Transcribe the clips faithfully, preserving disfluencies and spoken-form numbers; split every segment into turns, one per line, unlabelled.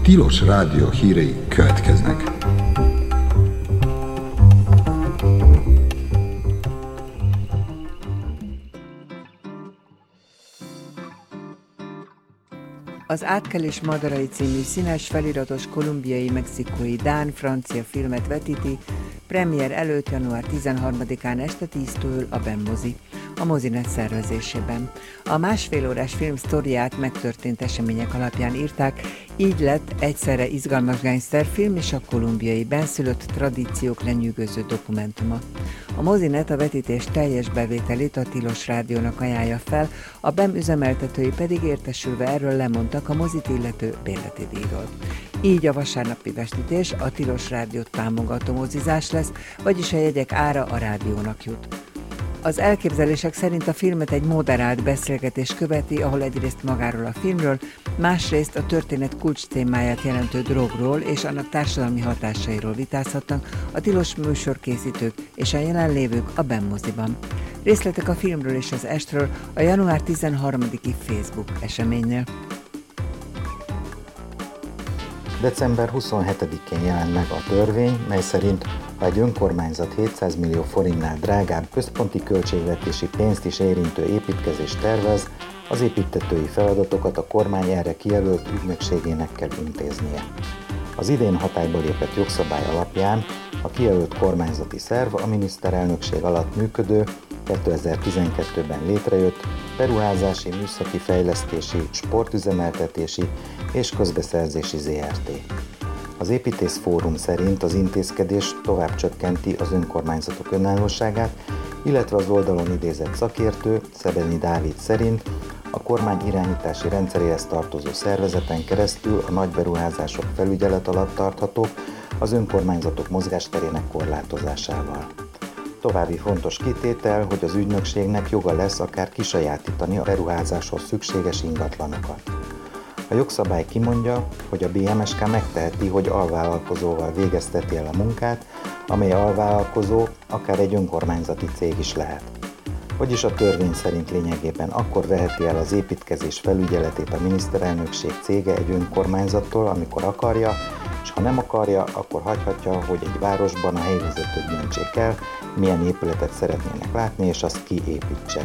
Tilos Rádió hírei következnek.
Az Átkelés madarai című színes feliratos kolumbiai-mexikói dán-francia filmet vetíti, premier előtt január tizenharmadikán este tíztől a BEM mozi, a Mozinet szervezésében. A másfél órás film sztoriát megtörtént események alapján írták, így lett egyszerre izgalmas gangsterfilm és a kolumbiai benszülött tradíciók lenyűgöző dokumentuma. A Mozinet a vetítés teljes bevételét a Tilos Rádiónak ajánlja fel, a BEM üzemeltetői pedig értesülve erről lemondtak a mozit illető bérleti díjról. Így a vasárnapi vetítés a Tilos Rádiót támogató mozizás lesz, vagyis a jegyek ára a rádiónak jut. Az elképzelések szerint a filmet egy moderált beszélgetés követi, ahol egyrészt magáról a filmről, másrészt a történet kulcs témáját jelentő drogról és annak társadalmi hatásairól vitázhatnak a tilos műsorkészítők és a jelenlévők a BEM moziban. Részletek a filmről és az estről a január tizenharmadiki Facebook eseménynél.
december huszonhetedikén jelent meg a törvény, mely szerint ha egy önkormányzat hétszáz millió forintnál drágább központi költségvetési pénzt is érintő építkezést tervez, az építtetői feladatokat a kormány erre kijelölt ügynökségének kell intéznie. Az idén hatályba lépett jogszabály alapján a kijelölt kormányzati szerv a miniszterelnökség alatt működő, kétezer-tizenkettőben létrejött beruházási, műszaki fejlesztési, sportüzemeltetési és közbeszerzési zé er té. Az Építész Fórum szerint az intézkedés tovább csökkenti az önkormányzatok önállóságát, illetve az oldalon idézett szakértő, Szebeni Dávid szerint a kormány irányítási rendszeréhez tartozó szervezeten keresztül a nagy beruházások felügyelet alatt tarthatók az önkormányzatok mozgásterének korlátozásával. További fontos kitétel, hogy az ügynökségnek joga lesz akár kisajátítani a beruházáshoz szükséges ingatlanokat. A jogszabály kimondja, hogy a bé em es ká megteheti, hogy alvállalkozóval végezteti el a munkát, amely alvállalkozó akár egy önkormányzati cég is lehet. Vagyis a törvény szerint lényegében akkor veheti el az építkezés felügyeletét a miniszterelnökség cége egy önkormányzattól, amikor akarja, és ha nem akarja, akkor hagyhatja, hogy egy városban a helyi vezetők döntsék el, milyen épületet szeretnének látni, és azt kiépítse.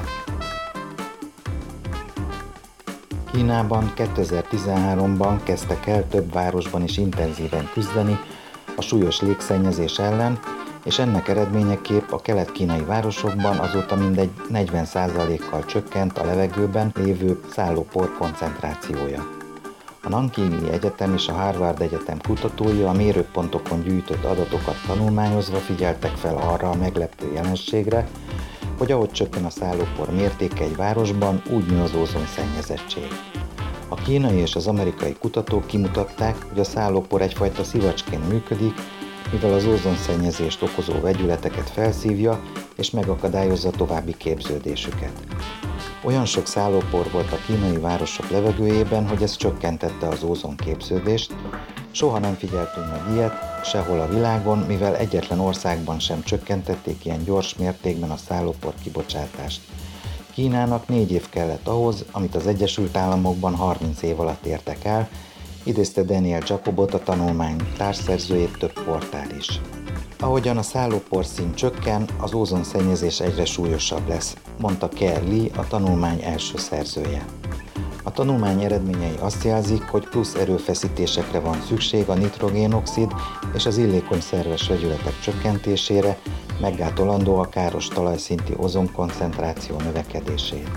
Kínában kétezer-tizenháromban kezdtek el több városban is intenzíven küzdeni a súlyos légszennyezés ellen, és ennek eredményeképp a kelet-kínai városokban azóta mindegy negyven százalékkal csökkent a levegőben lévő szállópor koncentrációja. A Nankingi Egyetem és a Harvard Egyetem kutatói a mérőpontokon gyűjtött adatokat tanulmányozva figyeltek fel arra a meglepő jelenségre, hogy ahogy csökken a szállópor mértéke egy városban, úgy nő az ózonszennyezettség. A kínai és az amerikai kutatók kimutatták, hogy a szállópor egyfajta szivacsként működik, mivel az ózonszennyezést okozó vegyületeket felszívja és megakadályozza további képződésüket. Olyan sok szállópor volt a kínai városok levegőjében, hogy ez csökkentette az ózonképződést. Soha nem figyeltünk meg ilyet sehol a világon, mivel egyetlen országban sem csökkentették ilyen gyors mértékben a szállópor kibocsátást. Kínának négy év kellett ahhoz, amit az Egyesült Államokban harminc év alatt értek el, idézte Daniel Jacobot, a tanulmány társszerzőjét több portál is. Ahogyan a szállópor szint csökken, az ózonszennyezés egyre súlyosabb lesz, mondta Kerr Lee, a tanulmány első szerzője. A tanulmány eredményei azt jelzik, hogy plusz erőfeszítésekre van szükség a nitrogénoxid és az illékony szerves vegyületek csökkentésére, meggátolandó a káros talajszinti ozonkoncentráció növekedését.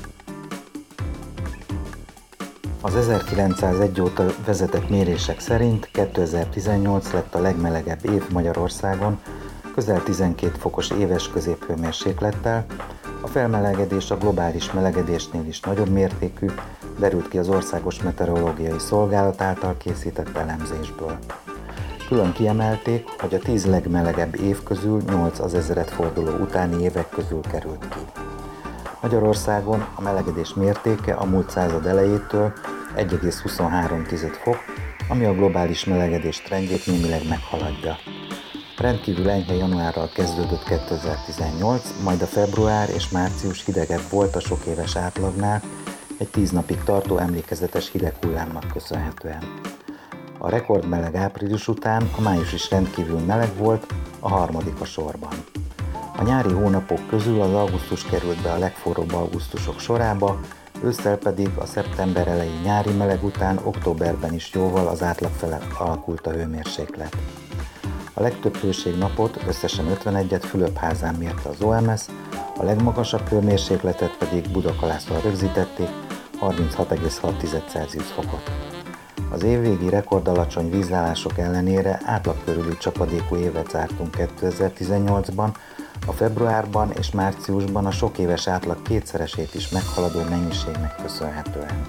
Az ezerkilencszázegy óta vezetett mérések szerint kétezer-tizennyolc lett a legmelegebb év Magyarországon, közel tizenkét fokos éves középhőmérséklettel. A felmelegedés a globális melegedésnél is nagyobb mértékű, derült ki az Országos Meteorológiai Szolgálat által készített elemzésből. Külön kiemelték, hogy a tíz legmelegebb év közül nyolc az ezredforduló utáni évek közül került ki. Magyarországon a melegedés mértéke a múlt század elejétől egy egész huszonhárom fok, ami a globális melegedés trendjét némileg meghaladja. Rendkívül enyhe januárral kezdődött kétezer-tizennyolc, majd a február és március hidegebb volt a sok éves átlagnál, egy tíz napig tartó emlékezetes hideg hullámnak köszönhetően. A rekordmeleg április után a május is rendkívül meleg volt, a harmadik a sorban. A nyári hónapok közül az augusztus került be a legforróbb augusztusok sorába, ősszel pedig a szeptember elejé nyári meleg után októberben is jóval az átlag fele alakult a hőmérséklet. A legtöbb hőségnapot, összesen ötvenegyet Fülöpházán mérte az o em es, a legmagasabb hőmérsékletet pedig Budakalászon rögzítették, harminchat egész hat Celsius fokot. Az évvégi rekordalacsony vízállások ellenére átlag körüli csapadékú évet zártunk kétezer-tizennyolcban, a februárban és márciusban a sok éves átlag kétszeresét is meghaladó mennyiségnek köszönhetően.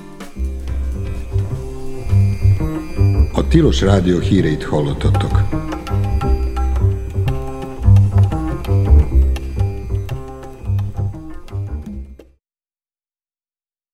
A Tilos Rádió híreit hallottatok.